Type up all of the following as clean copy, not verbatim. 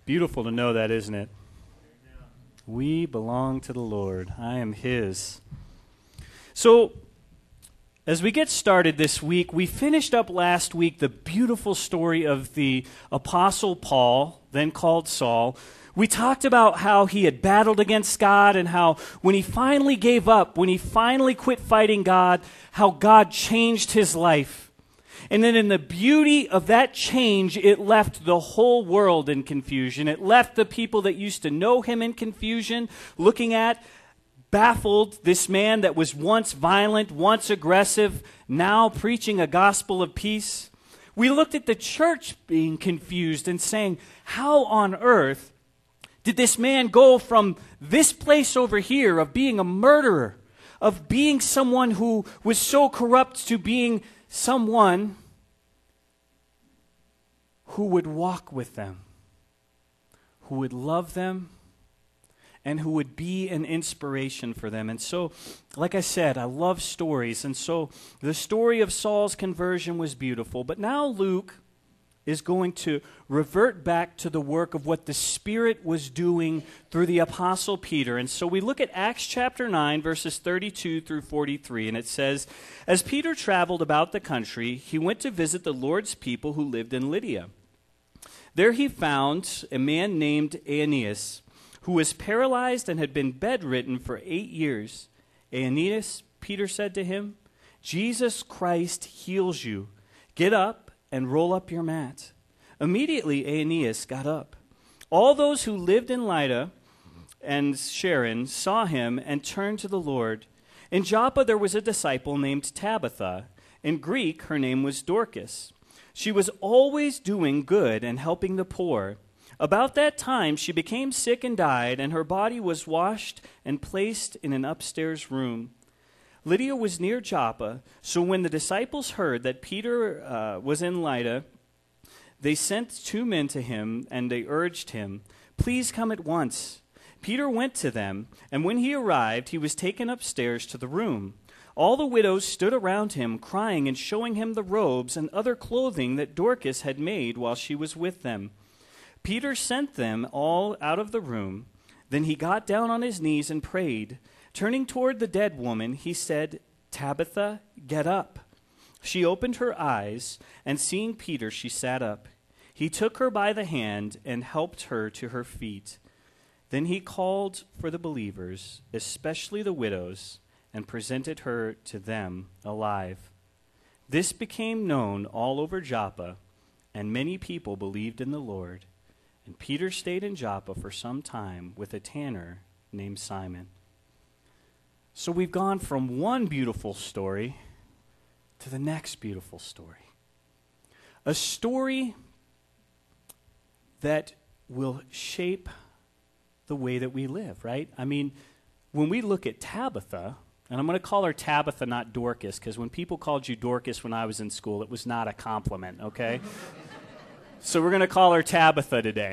Beautiful to know that, isn't it? We belong to the Lord. I am His. So, as we get started this week, we finished up last week the beautiful story of the Apostle Paul, then called Saul. We talked about how he had battled against God and how when he finally gave up, when he finally quit fighting God, how God changed his life. And then in the beauty of that change, it left the whole world in confusion. It left the people that used to know him in confusion, looking at, baffled, this man that was once violent, once aggressive, now preaching a gospel of peace. We looked at the church being confused and saying, how on earth did this man go from this place over here of being a murderer, of being someone who was so corrupt, to being someone who would walk with them, who would love them, and who would be an inspiration for them. And so, like I said, I love stories. And so the story of Saul's conversion was beautiful. But now Luke is going to revert back to the work of what the Spirit was doing through the Apostle Peter. And so we look at Acts chapter 9, verses 32 through 43, and it says, "As Peter traveled about the country, he went to visit the Lord's people who lived in Lydia. There he found a man named Aeneas, who was paralyzed and had been bedridden for 8 years. 'Aeneas,' Peter said to him, 'Jesus Christ heals you. Get up and roll up your mat.' Immediately Aeneas got up. All those who lived in Lydda and Sharon saw him and turned to the Lord. In Joppa there was a disciple named Tabitha. In Greek her name was Dorcas. She was always doing good and helping the poor. About that time she became sick and died, and her body was washed and placed in an upstairs room. Lydia was near Joppa, so when the disciples heard that Peter was in Lydda, they sent 2 men to him, and they urged him, 'Please come at once.' Peter went to them, and when he arrived, he was taken upstairs to the room. All the widows stood around him, crying and showing him the robes and other clothing that Dorcas had made while she was with them. Peter sent them all out of the room. Then he got down on his knees and prayed. Turning toward the dead woman, he said, 'Tabitha, get up.' She opened her eyes, and seeing Peter, she sat up. He took her by the hand and helped her to her feet. Then he called for the believers, especially the widows, and presented her to them alive. This became known all over Joppa, and many people believed in the Lord. And Peter stayed in Joppa for some time with a tanner named Simon." So we've gone from one beautiful story to the next beautiful story. A story that will shape the way that we live, right? I mean, when we look at Tabitha, and I'm going to call her Tabitha, not Dorcas, because when people called you Dorcas when I was in school, it was not a compliment, okay? So we're going to call her Tabitha today.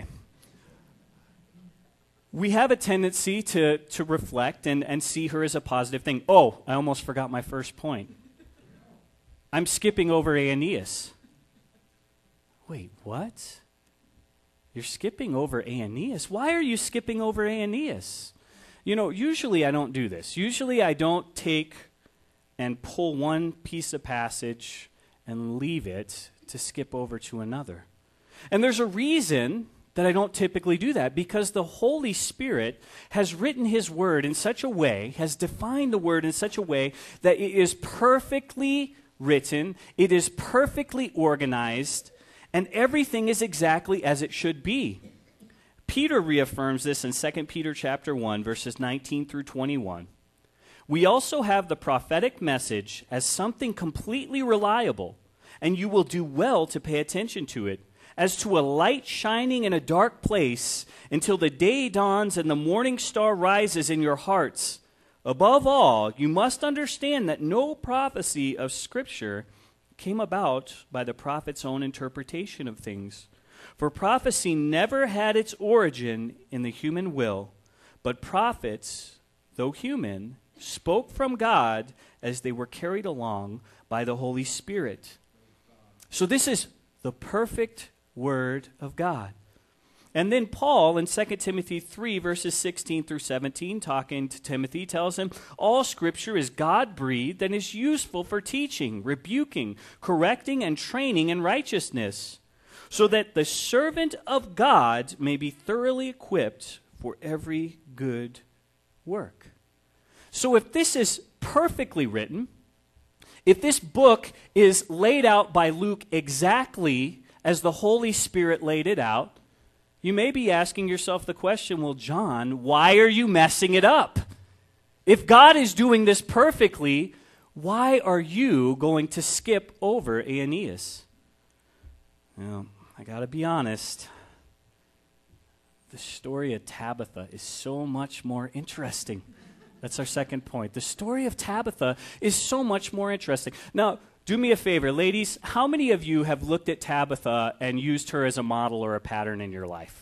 We have a tendency to reflect and see her as a positive thing. Oh, I almost forgot my first point. I'm skipping over Aeneas. Wait, what? You're skipping over Aeneas? Why are you skipping over Aeneas? You know, usually I don't do this. Usually I don't take and pull one piece of passage and leave it to skip over to another. And there's a reason that I don't typically do that, because the Holy Spirit has written His Word in such a way, has defined the Word in such a way that it is perfectly written, it is perfectly organized, and everything is exactly as it should be. Peter reaffirms this in 2 Peter chapter 1, verses 19 through 21. "We also have the prophetic message as something completely reliable, and you will do well to pay attention to it, as to a light shining in a dark place until the day dawns and the morning star rises in your hearts. Above all, you must understand that no prophecy of Scripture came about by the prophet's own interpretation of things. For prophecy never had its origin in the human will, but prophets, though human, spoke from God as they were carried along by the Holy Spirit." So this is the perfect Word of God. And then Paul in 2 Timothy 3, verses 16 through 17, talking to Timothy, tells him, all Scripture is God-breathed and is useful for teaching, rebuking, correcting, and training in righteousness, so that the servant of God may be thoroughly equipped for every good work. So if this is perfectly written, if this book is laid out by Luke exactly as the Holy Spirit laid it out, you may be asking yourself the question, well, John, why are you messing it up? If God is doing this perfectly, why are you going to skip over Aeneas? Well, I got to be honest. The story of Tabitha is so much more interesting. That's our second point. The story of Tabitha is so much more interesting. Now, do me a favor, ladies. How many of you have looked at Tabitha and used her as a model or a pattern in your life?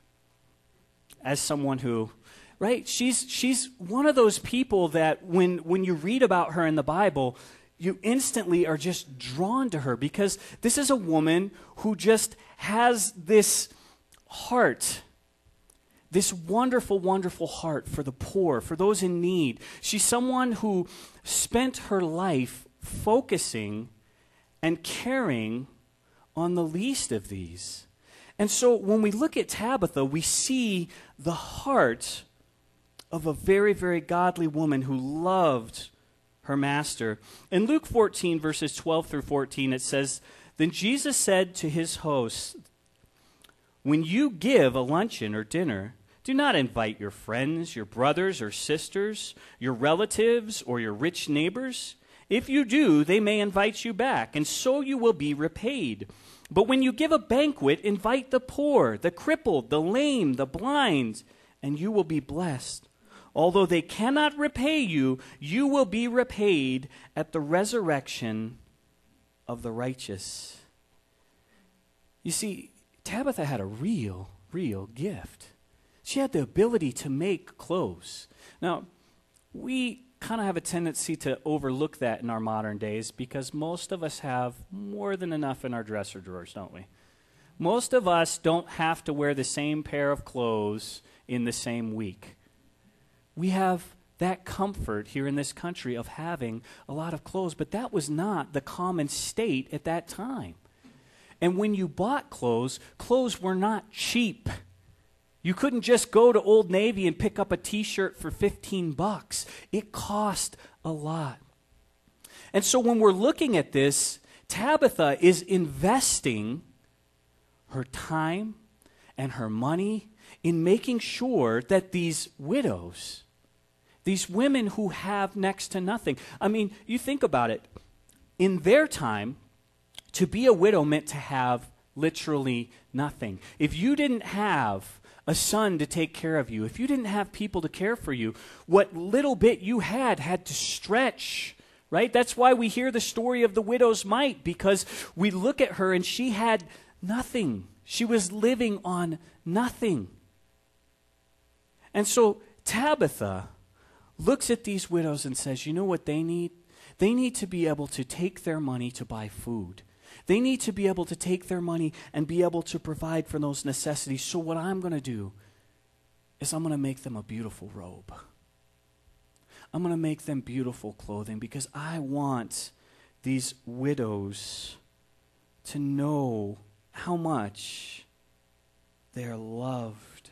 As someone who, right? She's one of those people that when you read about her in the Bible, you instantly are just drawn to her because this is a woman who just has this heart, this wonderful, wonderful heart for the poor, for those in need. She's someone who spent her life focusing and caring on the least of these. And so when we look at Tabitha, we see the heart of a very, very godly woman who loved her master. In Luke 14, verses 12 through 14, it says, then Jesus said to his hosts, when you give a luncheon or dinner, do not invite your friends, your brothers or sisters, your relatives, or your rich neighbors. If you do, they may invite you back, and so you will be repaid. But when you give a banquet, invite the poor, the crippled, the lame, the blind, and you will be blessed. Although they cannot repay you, you will be repaid at the resurrection of the righteous. You see, Tabitha had a real gift. She had the ability to make clothes. Now, we kind of have a tendency to overlook that in our modern days because most of us have more than enough in our dresser drawers, don't we? Most of us don't have to wear the same pair of clothes in the same week. We have that comfort here in this country of having a lot of clothes, but that was not the common state at that time. And when you bought clothes were not cheap. You couldn't just go to Old Navy and pick up a t-shirt for $15. It cost a lot. And so when we're looking at this, Tabitha is investing her time and her money in making sure that these widows, these women who have next to nothing, I mean, you think about it. In their time, to be a widow meant to have literally nothing. If you didn't have a son to take care of you, if you didn't have people to care for you, what little bit you had to stretch, right? That's why we hear the story of the widow's mite, because we look at her and she had nothing. She was living on nothing. And so Tabitha looks at these widows and says, you know what they need? They need to be able to take their money to buy food. They need to be able to take their money and be able to provide for those necessities. So what I'm going to do is I'm going to make them a beautiful robe. I'm going to make them beautiful clothing because I want these widows to know how much they are loved.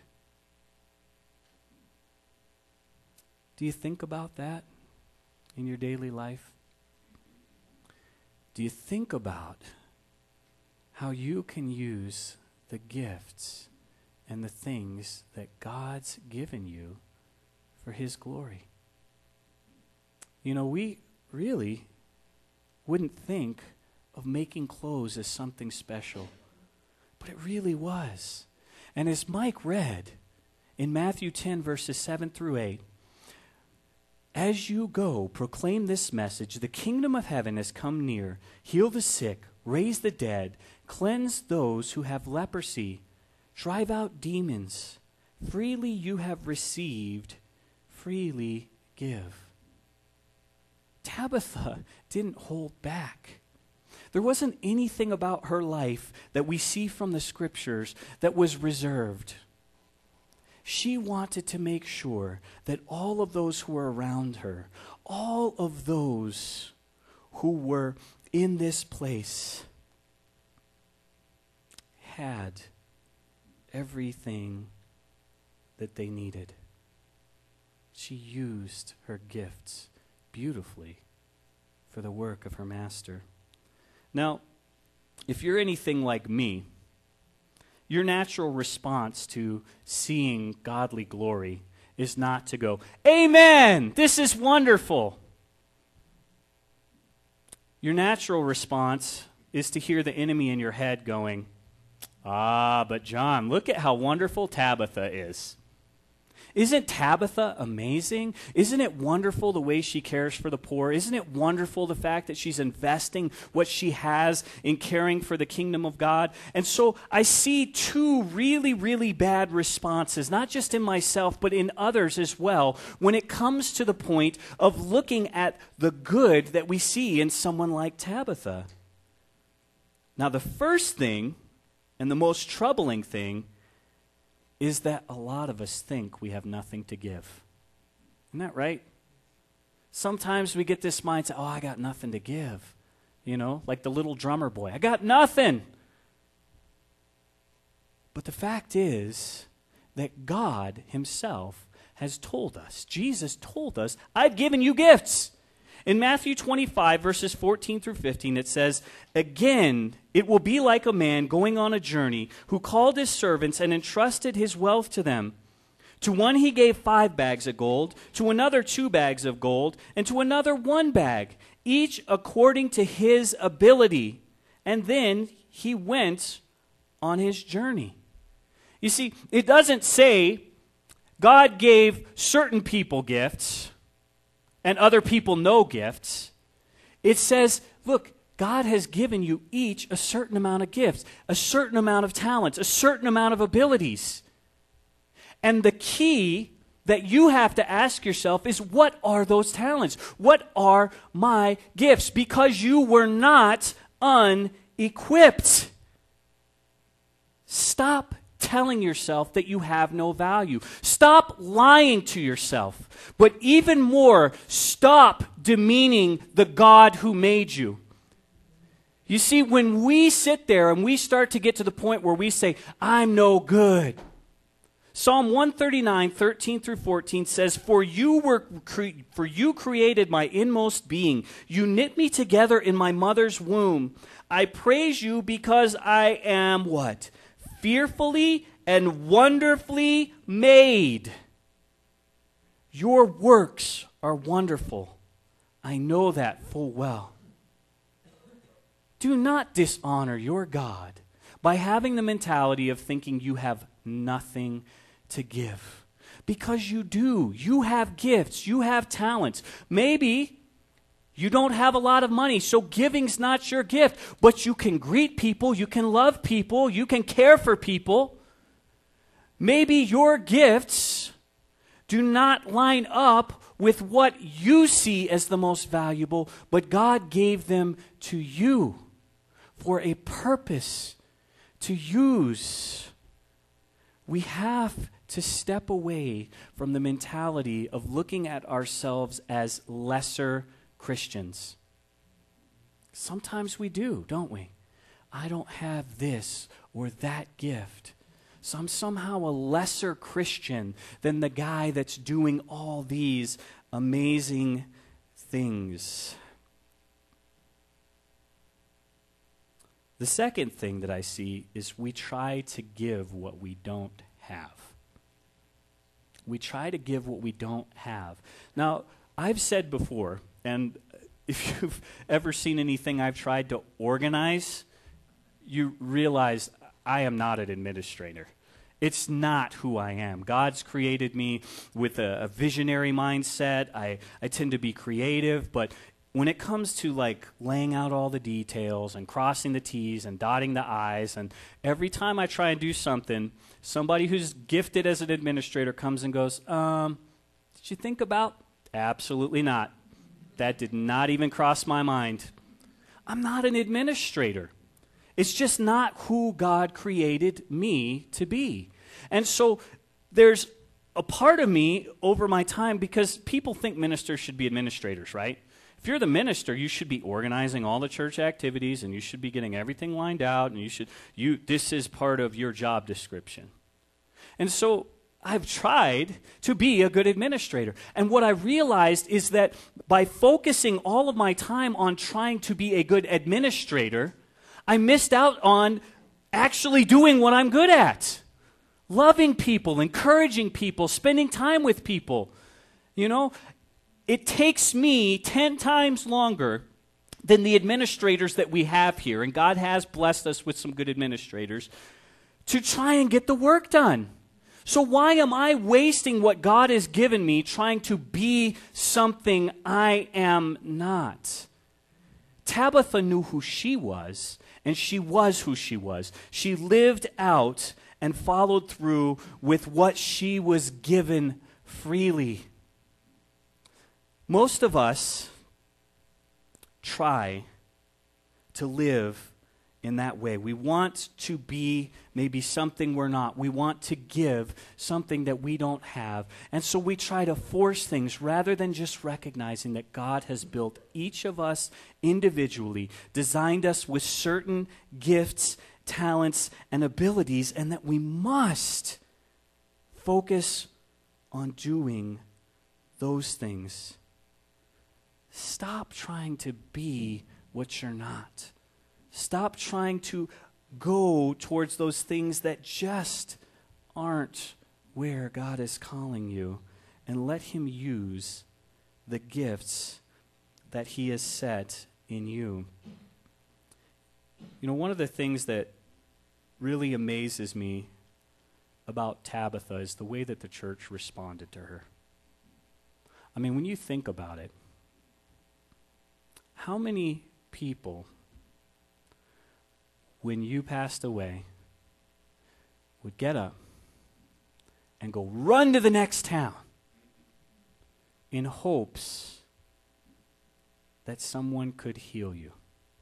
Do you think about that in your daily life? Do you think about how you can use the gifts and the things that God's given you for His glory? You know, we really wouldn't think of making clothes as something special, but it really was. And as Mike read in Matthew 10, verses 7 through 8, as you go, proclaim this message, the kingdom of heaven has come near. Heal the sick, raise the dead, cleanse those who have leprosy, drive out demons. Freely you have received, freely give. Tabitha didn't hold back. There wasn't anything about her life that we see from the scriptures that was reserved. She wanted to make sure that all of those who were around her, all of those who were in this place, had everything that they needed. She used her gifts beautifully for the work of her master. Now, if you're anything like me, your natural response to seeing godly glory is not to go, "Amen! This is wonderful." Your natural response is to hear the enemy in your head going, but John, look at how wonderful Tabitha is. Isn't Tabitha amazing? Isn't it wonderful the way she cares for the poor? Isn't it wonderful the fact that she's investing what she has in caring for the kingdom of God? And so I see two really, really bad responses, not just in myself, but in others as well, when it comes to the point of looking at the good that we see in someone like Tabitha. Now, the first thing, and the most troubling thing, is that a lot of us think we have nothing to give. Isn't that right? Sometimes we get this mindset, I got nothing to give. You know, like the little drummer boy. I got nothing. But the fact is that God himself has told us, Jesus told us, I've given you gifts. In Matthew 25, verses 14 through 15, it says, "Again, it will be like a man going on a journey who called his servants and entrusted his wealth to them. To one he gave 5 bags of gold, to another 2 bags of gold, and to another 1 bag, each according to his ability. And then he went on his journey." You see, it doesn't say God gave certain people gifts and other people no gifts. It says, look, God has given you each a certain amount of gifts, a certain amount of talents, a certain amount of abilities. And the key that you have to ask yourself is, what are those talents? What are my gifts? Because you were not unequipped. Stop telling yourself that you have no value. Stop lying to yourself. But even more, stop demeaning the God who made you. You see, when we sit there and we start to get to the point where we say, I'm no good. Psalm 139, 13 through 14 says, For you created my inmost being. You knit me together in my mother's womb. I praise you because I am what? Fearfully and wonderfully made. Your works are wonderful. I know that full well. Do not dishonor your God by having the mentality of thinking you have nothing to give. Because you do. You have gifts. You have talents. Maybe you don't have a lot of money, so giving's not your gift. But you can greet people, you can love people, you can care for people. Maybe your gifts do not line up with what you see as the most valuable, but God gave them to you for a purpose to use. We have to step away from the mentality of looking at ourselves as lesser Christians. Sometimes we do, don't we? I don't have this or that gift, so I'm somehow a lesser Christian than the guy that's doing all these amazing things. The second thing that I see is we try to give what we don't have. We try to give what we don't have. Now, I've said before, and if you've ever seen anything I've tried to organize, you realize I am not an administrator. It's not who I am. God's created me with a visionary mindset. I tend to be creative, but when it comes to like laying out all the details and crossing the T's and dotting the I's, and every time I try and do something, somebody who's gifted as an administrator comes and goes, did you think about? Absolutely not. That did not even cross my mind. I'm not an administrator. It's just not who God created me to be. And so there's a part of me over my time, because people think ministers should be administrators, right? If you're the minister, you should be organizing all the church activities, and you should be getting everything lined out, and this is part of your job description. And so I've tried to be a good administrator. And what I realized is that by focusing all of my time on trying to be a good administrator, I missed out on actually doing what I'm good at. Loving people, encouraging people, spending time with people. You know, it takes me 10 times longer than the administrators that we have here, and God has blessed us with some good administrators, to try and get the work done. So why am I wasting what God has given me trying to be something I am not? Tabitha knew who she was, and she was who she was. She lived out and followed through with what she was given freely. Most of us try to live in that way. We want to be maybe something we're not. We want to give something that we don't have. And so we try to force things rather than just recognizing that God has built each of us individually, designed us with certain gifts, talents, and abilities, and that we must focus on doing those things. Stop trying to be what you're not. Stop trying to go towards those things that just aren't where God is calling you, and let Him use the gifts that He has set in you. You know, one of the things that really amazes me about Tabitha is the way that the church responded to her. I mean, when you think about it, how many people, when you passed away, would get up and go run to the next town in hopes that someone could heal you?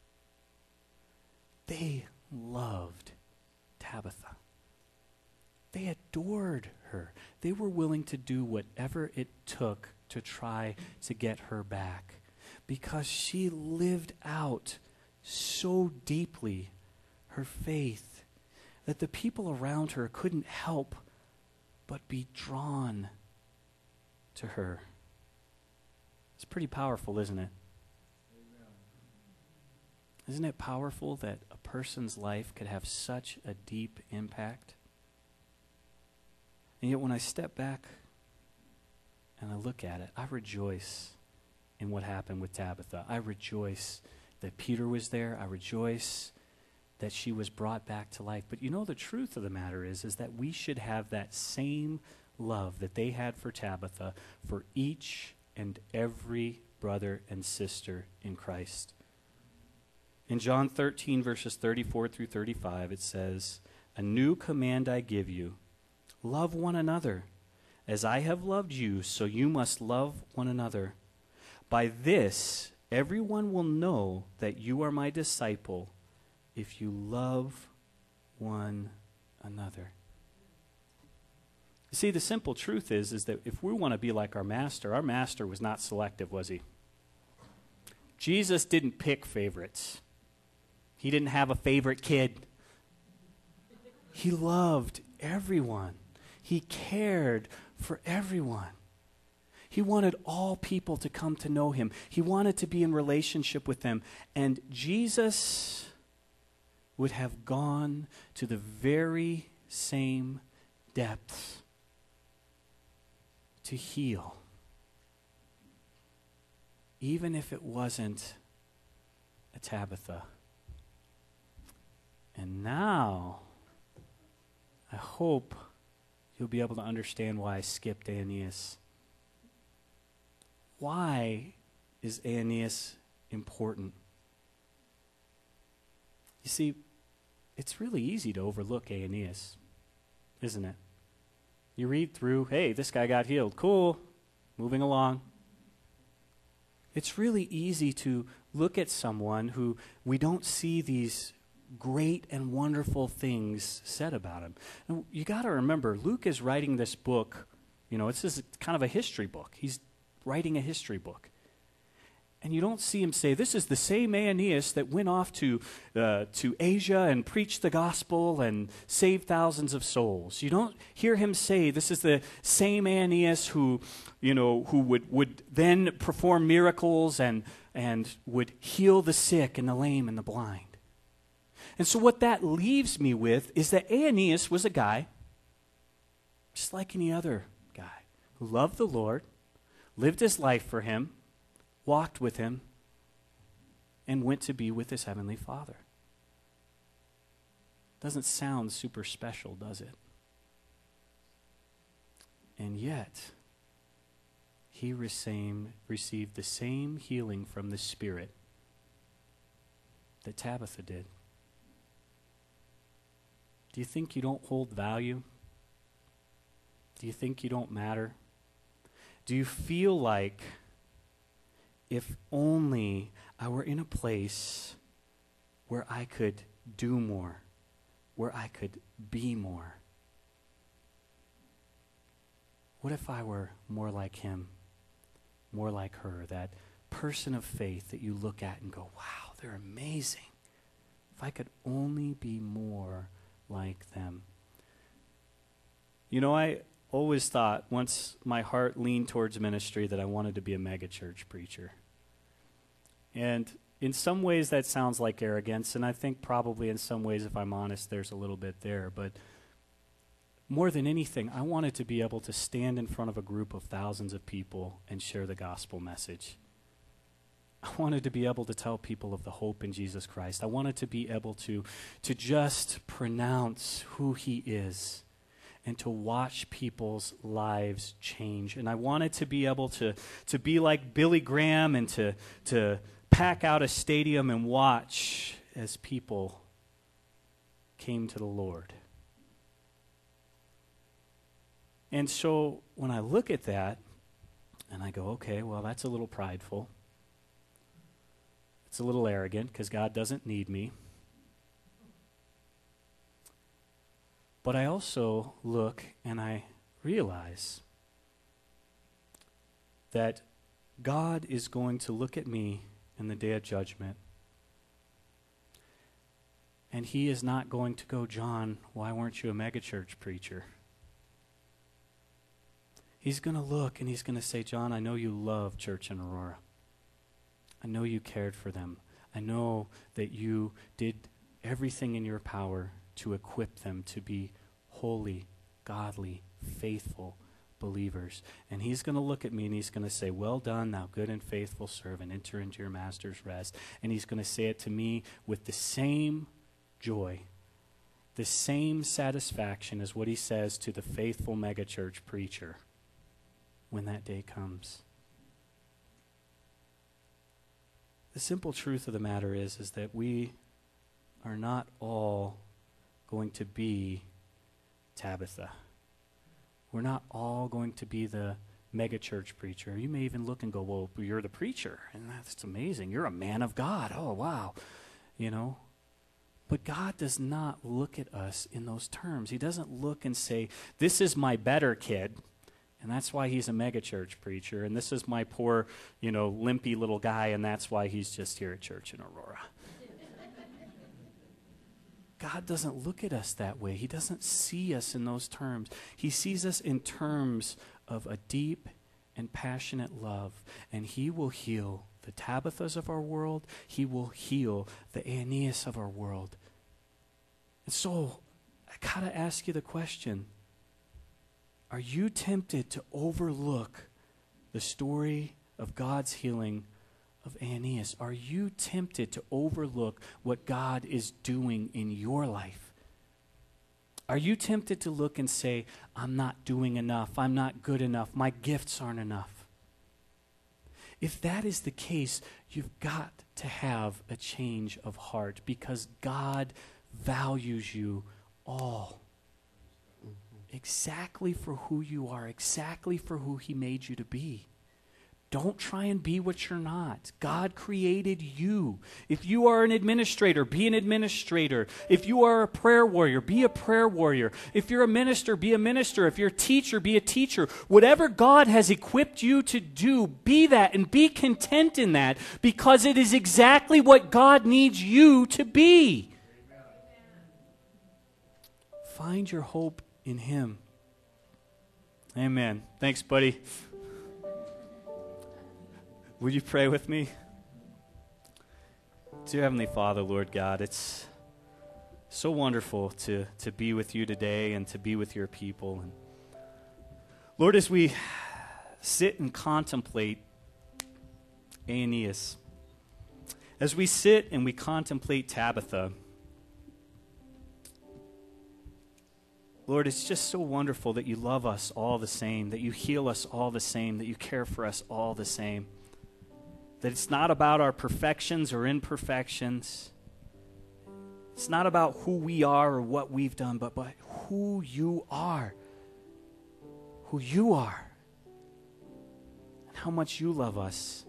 They loved Tabitha. They adored her. They were willing to do whatever it took to try to get her back, because she lived out so deeply her faith that the people around her couldn't help but be drawn to her. It's pretty powerful, isn't it? Isn't it powerful that a person's life could have such a deep impact? And yet when I step back and I look at it, I rejoice in what happened with Tabitha. I rejoice that Peter was there. I rejoice that she was brought back to life. But you know, the truth of the matter is that we should have that same love that they had for Tabitha for each and every brother and sister in Christ. In John 13, verses 34 through 35, it says, "A new command I give you, love one another. As I have loved you, so you must love one another. By this, everyone will know that you are my disciple, if you love one another." You see, the simple truth is that if we want to be like our master was not selective, was he? Jesus didn't pick favorites. He didn't have a favorite kid. He loved everyone. He cared for everyone. He wanted all people to come to know him. He wanted to be in relationship with them. And Jesus would have gone to the very same depths to heal, even if it wasn't a Tabitha. And now, I hope you'll be able to understand why I skipped Aeneas. Why is Aeneas important? You see, it's really easy to overlook Aeneas, isn't it? You read through, hey, this guy got healed. Cool. Moving along. It's really easy to look at someone who we don't see these great and wonderful things said about him. And you got to remember, Luke is writing this book. It's kind of a history book. He's writing a history book. And you don't see him say, this is the same Aeneas that went off to Asia and preached the gospel and saved thousands of souls. You don't hear him say, this is the same Aeneas who would then perform miracles and would heal the sick and the lame and the blind. And so what that leaves me with is that Aeneas was a guy, just like any other guy, who loved the Lord, lived his life for him, walked with him, and went to be with his heavenly Father. Doesn't sound super special, does it? And yet, he received the same healing from the Spirit that Tabitha did. Do you think you don't hold value? Do you think you don't matter? Do you feel like, if only I were in a place where I could do more, where I could be more? What if I were more like him, more like her, that person of faith that you look at and go, wow, they're amazing. If I could only be more like them. I always thought, once my heart leaned towards ministry, that I wanted to be a megachurch preacher. And in some ways that sounds like arrogance, and I think probably in some ways, if I'm honest, there's a little bit there. But more than anything, I wanted to be able to stand in front of a group of thousands of people and share the gospel message. I wanted to be able to tell people of the hope in Jesus Christ. I wanted to be able to just pronounce who he is and to watch people's lives change. And I wanted to be able to be like Billy Graham and to pack out a stadium and watch as people came to the Lord. And so when I look at that and I go, okay, well, that's a little prideful. It's a little arrogant because God doesn't need me. But I also look and I realize that God is going to look at me in the day of judgment. And he is not going to go, John, why weren't you a megachurch preacher? He's going to look and he's going to say, John, I know you love church in Aurora. I know you cared for them. I know that you did everything in your power to equip them to be holy, godly, faithful believers. And he's going to look at me and he's going to say, well done, thou good and faithful servant, enter into your master's rest. And he's going to say it to me with the same joy, the same satisfaction as what he says to the faithful megachurch preacher when that day comes. The simple truth of the matter is that we are not all going to be Tabitha. We're not all going to be the megachurch preacher. You may even look and go, well, you're the preacher, and that's amazing. You're a man of God. Oh, wow. But God does not look at us in those terms. He doesn't look and say, this is my better kid, and that's why he's a megachurch preacher, and this is my poor, limpy little guy, and that's why he's just here at church in Aurora. God doesn't look at us that way. He doesn't see us in those terms. He sees us in terms of a deep and passionate love, and he will heal the Tabithas of our world. He will heal the Aeneas of our world. And so, I got to ask you the question, are you tempted to overlook the story of God's healing of Aeneas? Are you tempted to overlook what God is doing in your life? Are you tempted to look and say, I'm not doing enough, I'm not good enough, my gifts aren't enough? If that is the case, you've got to have a change of heart because God values you all. Exactly for who you are, exactly for who he made you to be. Don't try and be what you're not. God created you. If you are an administrator, be an administrator. If you are a prayer warrior, be a prayer warrior. If you're a minister, be a minister. If you're a teacher, be a teacher. Whatever God has equipped you to do, be that and be content in that, because it is exactly what God needs you to be. Find your hope in Him. Amen. Thanks, buddy. Would you pray with me? Dear Heavenly Father, Lord God, it's so wonderful to be with you today and to be with your people. And Lord, as we sit and contemplate Aeneas, as we sit and we contemplate Tabitha, Lord, it's just so wonderful that you love us all the same, that you heal us all the same, that you care for us all the same. That it's not about our perfections or imperfections. It's not about who we are or what we've done, but who you are. Who you are. And how much you love us.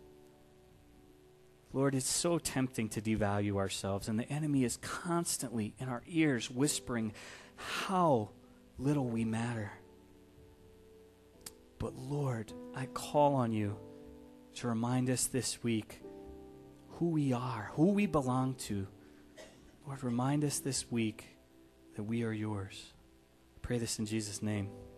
Lord, it's so tempting to devalue ourselves, and the enemy is constantly in our ears whispering how little we matter. But Lord, I call on you to remind us this week who we are, who we belong to. Lord, remind us this week that we are yours. I pray this in Jesus' name.